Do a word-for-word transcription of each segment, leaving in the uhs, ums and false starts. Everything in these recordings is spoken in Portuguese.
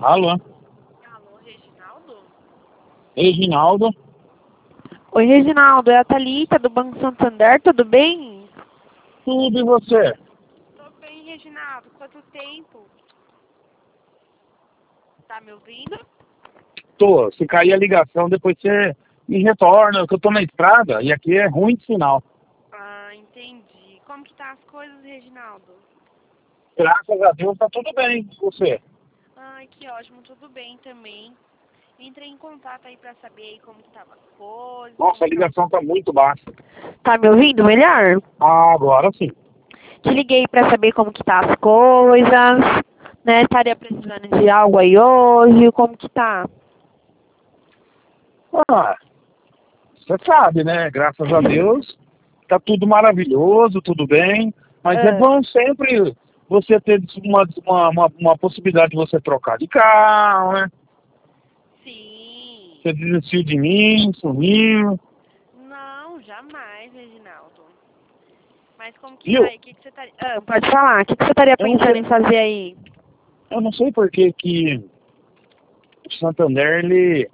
Alô? Alô, Reginaldo? Reginaldo? Oi, Reginaldo, é a Thalita do Banco Santander, tudo bem? Tudo e você? Tô bem, Reginaldo, quanto tempo? Tá me ouvindo? Tô. Se cair a ligação, depois você me retorna, que eu tô na estrada e aqui é ruim de sinal. Ah, entendi. Como que tá as coisas, Reginaldo? Graças a Deus tá tudo bem com você. Ai, que ótimo, tudo bem também. Entrei em contato aí pra saber aí como que tava as coisas. Nossa, a como ligação tá muito baixa. Tá me ouvindo melhor? Ah, agora sim. Te liguei pra saber como que tá as coisas, né? Estaria precisando de algo aí hoje, como que tá? Ah, você sabe, né? Graças a Deus tá tudo maravilhoso, tudo bem. Mas é Ah, bom sempre você ter uma, uma, uma, uma possibilidade de você trocar de carro, né? sim. Você desistiu de mim, sumiu. Não, jamais, Reginaldo. Mas como que tá Viu? aí? O que, que você estaria... Ah, pode falar. O que, que você estaria Eu não pensando sei, em fazer aí? eu não sei por que que o Santander, ele,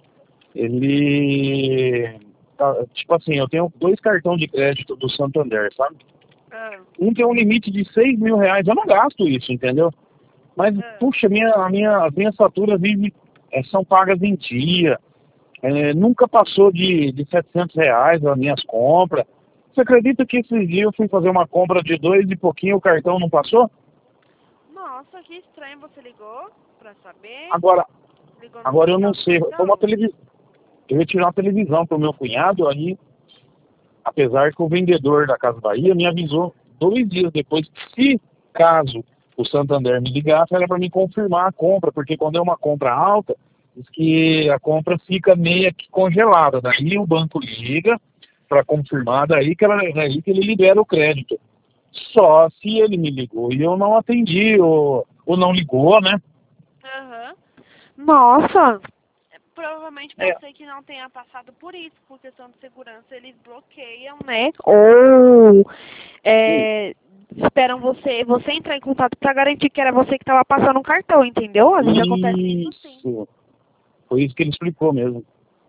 ele, tá, tipo assim, eu tenho dois cartões de crédito do Santander, sabe? Ah, Um tem um limite de seis mil reais, eu não gasto isso, entendeu? Mas, ah. puxa, minha, a minha, as minhas faturas vive, é, são pagas em dia, é, nunca passou de, de setecentos reais as minhas compras. Você acredita que esses dias eu fui fazer uma compra de dois e pouquinho, o cartão não passou? Nossa, que estranho. Você ligou pra saber? Agora, Ligou no agora eu não central do sei, foi uma cartão? televisão. Eu ia tirar uma televisão pro meu cunhado, aí, apesar que o vendedor da Casa Bahia me avisou dois dias depois que, se caso o Santander me ligasse, era para me confirmar a compra, porque quando é uma compra alta, diz que a compra fica meio que congelada. Daí o banco liga para confirmar, daí que, ela, daí que ele libera o crédito. Só se ele me ligou e eu não atendi, ou, ou não ligou, né? Aham. Nossa, provavelmente É, pode ser que não tenha passado por isso, por questão de segurança, eles bloqueiam, né? Ou é, esperam você, você entrar em contato pra garantir que era você que estava passando um cartão, entendeu? Às vezes acontece isso sim. isso. Foi isso que ele explicou mesmo.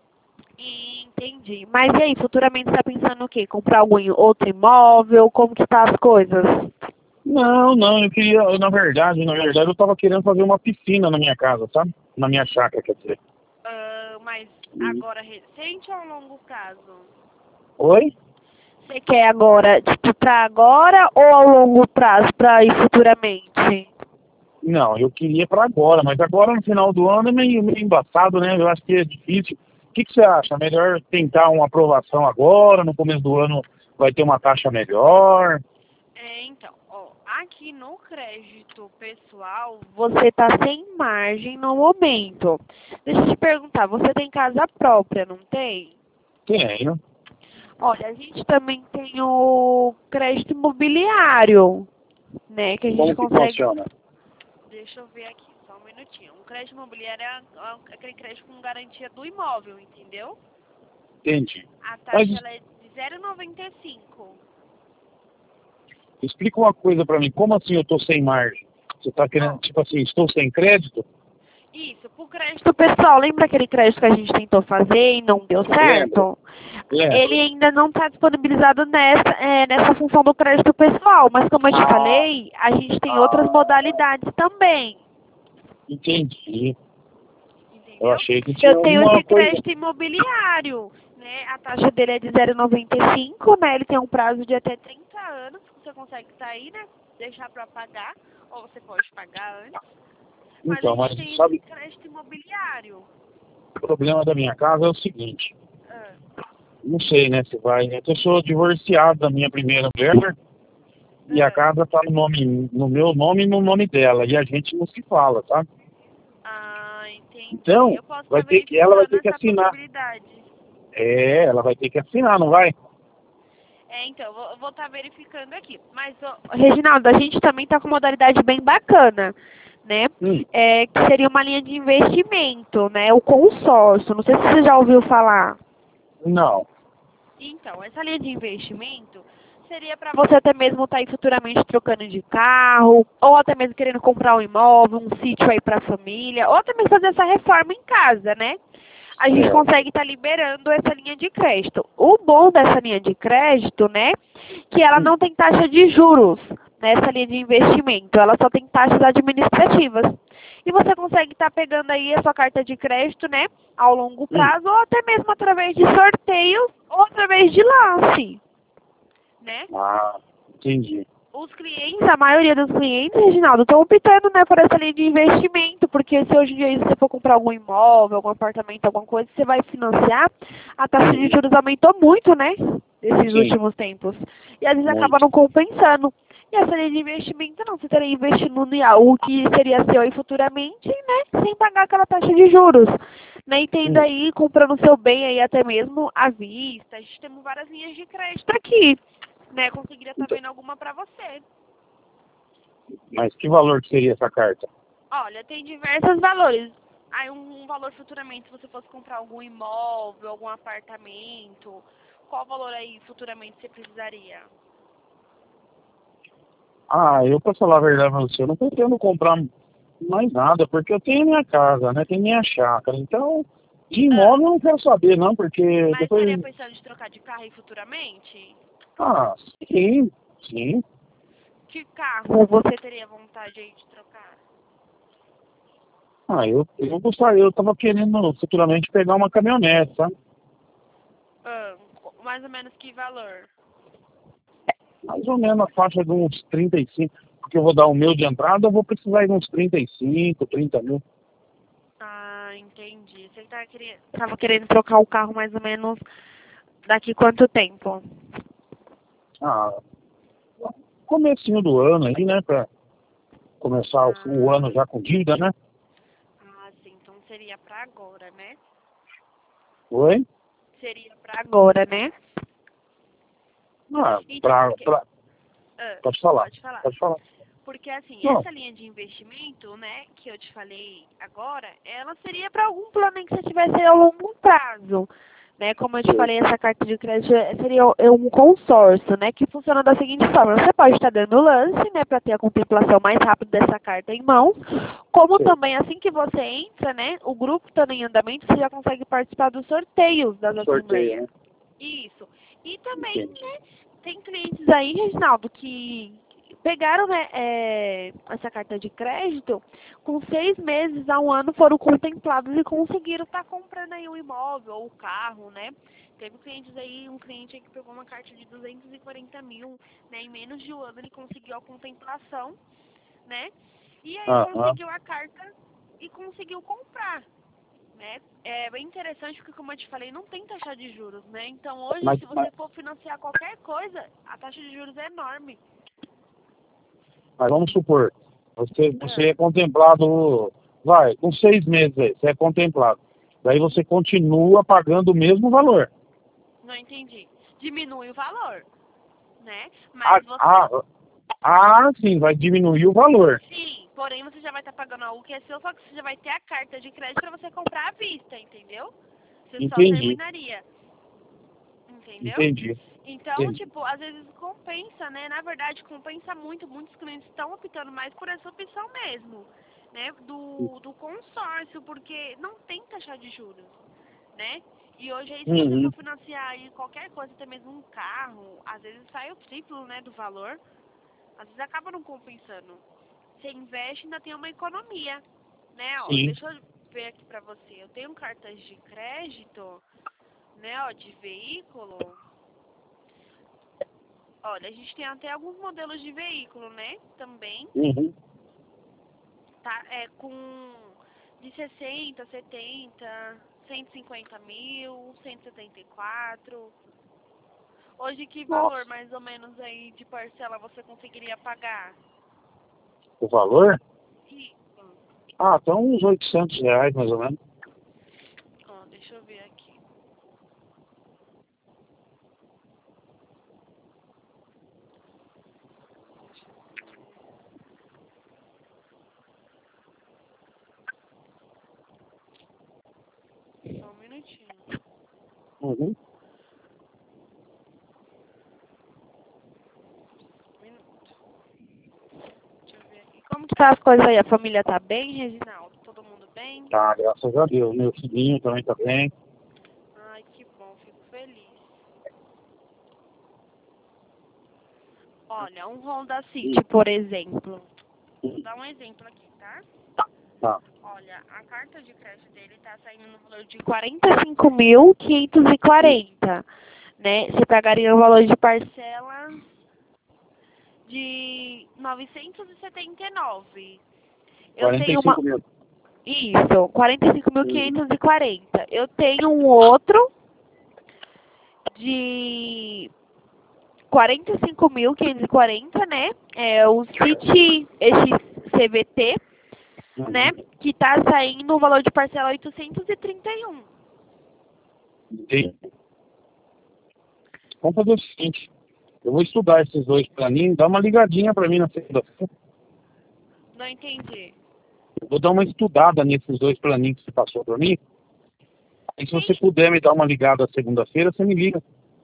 Entendi. Mas e aí, futuramente você tá pensando o quê? Comprar algum outro imóvel? Como que tá as coisas? Não, não, eu queria, eu, na verdade, na verdade, eu tava querendo fazer uma piscina na minha casa, sabe? Na minha chácara, quer dizer. Ah, mas E- agora recente ou a longo prazo? Oi? Você quer agora, tipo, pra agora ou a longo prazo, pra ir futuramente? Não, eu queria para agora, mas agora no final do ano é meio, meio embaçado, né? Eu acho que é difícil. O que, que você acha? Melhor tentar uma aprovação agora, no começo do ano vai ter uma taxa melhor? É, então, ó, aqui no crédito pessoal, você tá sem margem no momento. Deixa eu te perguntar, você tem casa própria, não tem? Tenho. Olha, a gente também tem o crédito imobiliário, né? Que a gente Como que consegue. funciona? Deixa eu ver aqui, só um minutinho. Um crédito imobiliário é a- aquele crédito com garantia do imóvel, entendeu? Entendi. A Mas taxa ela é de zero vírgula noventa e cinco. explica uma coisa para mim, como assim eu tô sem margem? Você tá querendo, Ó, tipo assim, estou sem crédito? isso, pro crédito pessoal, lembra aquele crédito que a gente tentou fazer e não deu Lembro, certo? lembro. Ele ainda não está disponibilizado nessa, é, nessa função do crédito pessoal, mas como eu te Ah, falei, a gente tem outras ah, modalidades também. entendi. Eu Entendeu? achei que Eu tinha tenho alguma esse coisa. crédito imobiliário, né? A taxa dele é de zero vírgula noventa e cinco, né? Ele tem um prazo de até trinta anos, que você consegue sair, né? Deixar para pagar, ou você pode pagar antes. Mas a Então, mas gente tem esse sabe, crédito imobiliário. o problema da minha casa é o seguinte. Ah, Não sei, né, se vai. É que eu sou divorciado da minha primeira mulher e a ah, casa tá no nome, no meu nome e no nome dela. E a gente não se fala, tá? ah, entendi. Então, Eu posso vai estar ter que, ela vai verificando ter que essa assinar. possibilidade. É, ela vai ter que assinar, não vai? É, então, eu vou, eu vou estar verificando aqui. Mas, ó, Reginaldo, a gente também está com modalidade bem bacana, né? Hum, É, que seria uma linha de investimento, né? O consórcio. Não sei se você já ouviu falar. não. Então, essa linha de investimento seria para você até mesmo estar aí futuramente trocando de carro, ou até mesmo querendo comprar um imóvel, um sítio aí para a família, ou até mesmo fazer essa reforma em casa, né? A gente É. consegue estar liberando essa linha de crédito. O bom dessa linha de crédito, né, que ela não tem taxa de juros nessa linha de investimento, ela só tem taxas administrativas. E você consegue estar pegando aí a sua carta de crédito, né, ao longo Hum. prazo, ou até mesmo através de sorteios, ou através de lance, né? Ah, entendi. Os clientes, a maioria dos clientes, Reginaldo, estão optando, né, por essa linha de investimento, porque se hoje em dia você for comprar algum imóvel, algum apartamento, alguma coisa, você vai financiar, a taxa de juros aumentou muito, né, nesses Sim, últimos tempos. E às vezes acaba muito. não compensando. E essa linha de investimento, não, você estaria investindo em algo que seria seu aí futuramente, né, sem pagar aquela taxa de juros. Né, e tendo Hum. aí, comprando o seu bem aí até mesmo à vista. A gente tem várias linhas de crédito aqui, né, conseguiria estar Então, vendo alguma para você. mas que valor que seria essa carta? Olha, tem diversos valores. Aí um, um valor futuramente, se você fosse comprar algum imóvel, algum apartamento, qual valor aí futuramente você precisaria? Ah, eu, pra falar a verdade pra você, eu não pretendo comprar mais nada, porque eu tenho minha casa, né? Tenho minha chácara. Então, de Ah, imóvel eu não quero saber, não, porque mas estaria depois. pensando em trocar de carro aí futuramente? Ah, sim, sim. Que carro você teria vontade aí de trocar? Ah, eu, eu gostaria, eu tava querendo futuramente pegar uma caminhonete, sabe? Ah, mais ou menos que valor? Mais ou menos a faixa de uns trinta e cinco, porque eu vou dar o meu de entrada, eu vou precisar de uns trinta e cinco, trinta mil. Ah, entendi. Você tava querendo, tava querendo trocar o carro mais ou menos daqui quanto tempo? Ah, comecinho do ano aí, né? Pra começar o, o Ah, ano já com dívida, né? ah, sim. Então seria pra agora, né? Oi? Seria pra agora, né? Ah, Então, pra, porque... pra, Ah, pode falar, pode falar. pode falar. Porque, assim, Não, essa linha de investimento, né, que eu te falei agora, ela seria para algum plano em que você tivesse a longo prazo. Né, como eu te sei. falei, essa carta de crédito seria é um consórcio, né, que funciona da seguinte forma. Você pode estar dando lance, né, para ter a contemplação mais rápida dessa carta em mãos, como Sei. também, assim que você entra, né, o grupo estando em andamento, você já consegue participar dos sorteios das Sorteio, assembleias. né? Isso. E também, Entendi. né, tem clientes aí, Reginaldo, que pegaram, né, é, essa carta de crédito, com seis meses a um ano foram contemplados e conseguiram estar comprando aí um imóvel ou um carro, né? Teve clientes aí, um cliente aí que pegou uma carta de duzentos e quarenta mil, né? Em menos de um ano ele conseguiu a contemplação, né? E aí Ah, ah, conseguiu a carta e conseguiu comprar. Né? É bem interessante porque, como eu te falei, não tem taxa de juros, né? Então, hoje, mas, se mas, você for financiar qualquer coisa, a taxa de juros é enorme. mas vamos supor, você, você Ah, é contemplado, vai, com seis meses aí, você é contemplado. Daí você continua pagando o mesmo valor. não entendi. Diminui o valor, né? Ah, Mas você, ah, ah, sim, vai diminuir o valor. sim, porém você já vai estar pagando algo que é seu, só que você já vai ter a carta de crédito para você comprar à vista, entendeu? Você só Entendi, terminaria, entendeu? entendi, Então, entendi. tipo, às vezes compensa, né? Na verdade, compensa muito. Muitos clientes estão optando mais por essa opção mesmo, né? Do, do consórcio, porque não tem taxa de juros, né? E hoje aí, se você Uhum, for financiar aí qualquer coisa, até mesmo um carro, às vezes sai o triplo, né, do valor. Às vezes acaba não compensando. Você investe e ainda tem uma economia, né? Ó, sim. deixa eu ver aqui pra você. Eu tenho cartas de crédito, né, ó, de veículo. Olha, a gente tem até alguns modelos de veículo, né? Também, Uhum. tá? É com de sessenta, setenta, cento e cinquenta mil, cento e setenta e quatro. Hoje, que valor Nossa, mais ou menos aí de parcela você conseguiria pagar? o valor? Isso. Ah, então uns oitocentos reais mais ou menos. Ó, deixa eu ver aqui. Só um minutinho. Uhum. tá as coisas aí? A família tá bem, Reginaldo? Todo mundo bem? Tá, graças a Deus. Meu filhinho também tá bem. Ai, que bom, fico feliz. Olha, um Honda City, por exemplo. Vou dar um exemplo aqui, tá? Tá. Olha, a carta de crédito dele tá saindo no valor de quarenta e cinco mil quinhentos e quarenta, né? Você pagaria o valor de parcela de novecentos e setenta e nove. Eu quarenta tenho e uma... cinco mil. Isso, quarenta e cinco mil quinhentos e quarenta. Eu tenho um outro de quarenta e cinco mil quinhentos e quarenta, né? É o City X C V T, né? Que tá saindo no valor de parcela oitocentos e trinta e um. Sim. Vamos fazer o seguinte. Eu vou estudar esses dois planinhos. Dá uma ligadinha pra mim na segunda-feira. Não entendi. Eu vou dar uma estudada nesses dois planinhos que você passou pra mim. E se Sim. você puder me dar uma ligada segunda-feira, você me liga.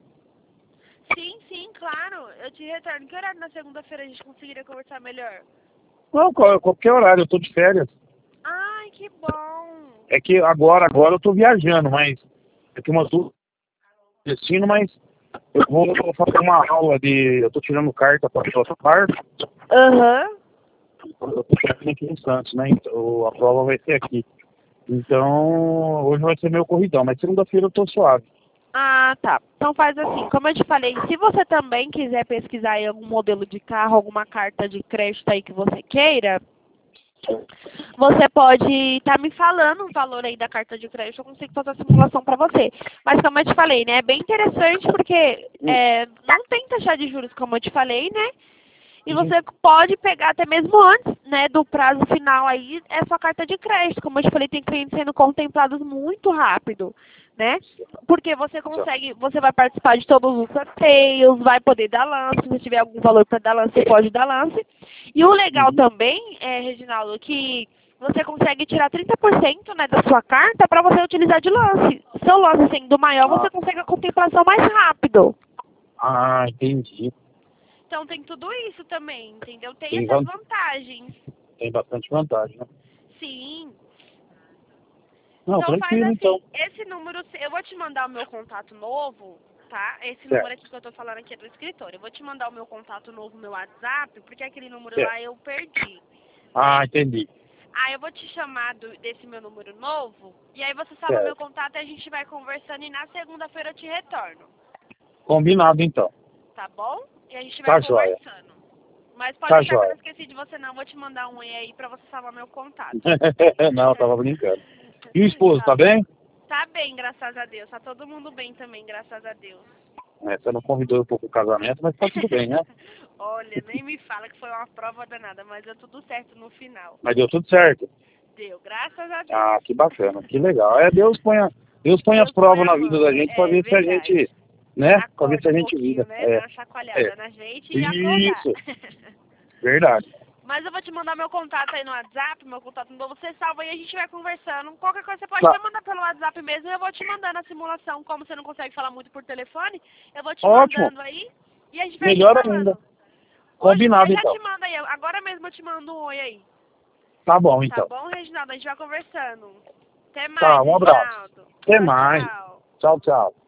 Sim, sim, claro. Eu te retorno. Que horário na segunda-feira a gente conseguiria conversar melhor? Não, qual- qualquer horário, eu tô de férias. Ai, que bom. É que agora, agora eu tô viajando, mas daqui umas duas destino, mas eu vou fazer uma aula de. Eu tô tirando carta para a parte. Aham. Eu tô chegando aqui em Santos, né? Então, a prova vai ser aqui. Então, hoje vai ser meu corridão, mas segunda-feira eu tô suave. Ah, tá. Então faz assim, como eu te falei, se você também quiser pesquisar aí algum modelo de carro, alguma carta de crédito aí que você queira, você pode estar me falando o valor aí da carta de crédito, eu consigo fazer a simulação para você. Mas como eu te falei, né, é bem interessante porque é, não tem taxa de juros, como eu te falei, né? E você pode pegar até mesmo antes, né, do prazo final aí, é sua carta de crédito. Como eu te falei, tem clientes sendo contemplados muito rápido, né? Porque você consegue, você vai participar de todos os sorteios, vai poder dar lance, se você tiver algum valor para dar lance, você pode dar lance. E o legal também, é, Reginaldo, que você consegue tirar trinta por cento, né, da sua carta para você utilizar de lance. Seu lance sendo maior, você consegue a contemplação mais rápido. Ah, entendi. Então tem tudo isso também, entendeu? Tem, Tem essas van- vantagens. Tem bastante vantagem, né? Sim. Não, Então faz tranquilo, assim, então. esse número, eu vou te mandar o meu contato novo, tá? Esse Certo. número aqui que eu tô falando aqui é do escritório. Eu vou te mandar o meu contato novo, meu WhatsApp, porque aquele número Certo. lá eu perdi. Ah, entendi. Aí eu vou te chamar do- desse meu número novo, e aí você salva Certo. meu contato e a gente vai conversando e na segunda-feira eu te retorno, Combinado, então. tá bom? E a gente Tá vai joia. conversando. Mas pode Tá deixar que eu joia. não esqueci de você não, eu vou te mandar um e aí pra você salvar meu contato. Não, eu tava brincando. E o esposo, Tá tá bom. bem? Tá bem, graças a Deus. Tá todo mundo bem também, graças a Deus. É, você não convidou eu pro casamento, mas tá tudo bem, né? Olha, nem me fala que foi uma prova danada, mas deu tudo certo no final. Mas deu tudo certo. Deu, graças a Deus. Ah, que bacana, que legal. É, Deus põe, a- Deus põe Deus as provas põe a na vida mão. da gente pra É ver se a verdade. gente, né? Pra ver se Acorda a um gente pouquinho, vira. né? Dá É, uma chacoalhada é. na gente e acordar. Isso, verdade. Mas eu vou te mandar meu contato aí no WhatsApp, meu contato novo, você salva aí e a gente vai conversando. Qualquer coisa você pode Tá. até mandar pelo WhatsApp mesmo e eu vou te mandando a simulação. Como você não consegue falar muito por telefone, eu vou te Ótimo. mandando aí e a gente vai Melhor te falando. ainda. Hoje Combinado, eu já então. te mando aí, agora mesmo eu te mando um oi aí. Tá bom, Tá então. bom, Reginaldo? A gente vai conversando. Até mais, Tá, um abraço. Reginaldo. Até Tchau, mais. tchau. Tchau, tchau.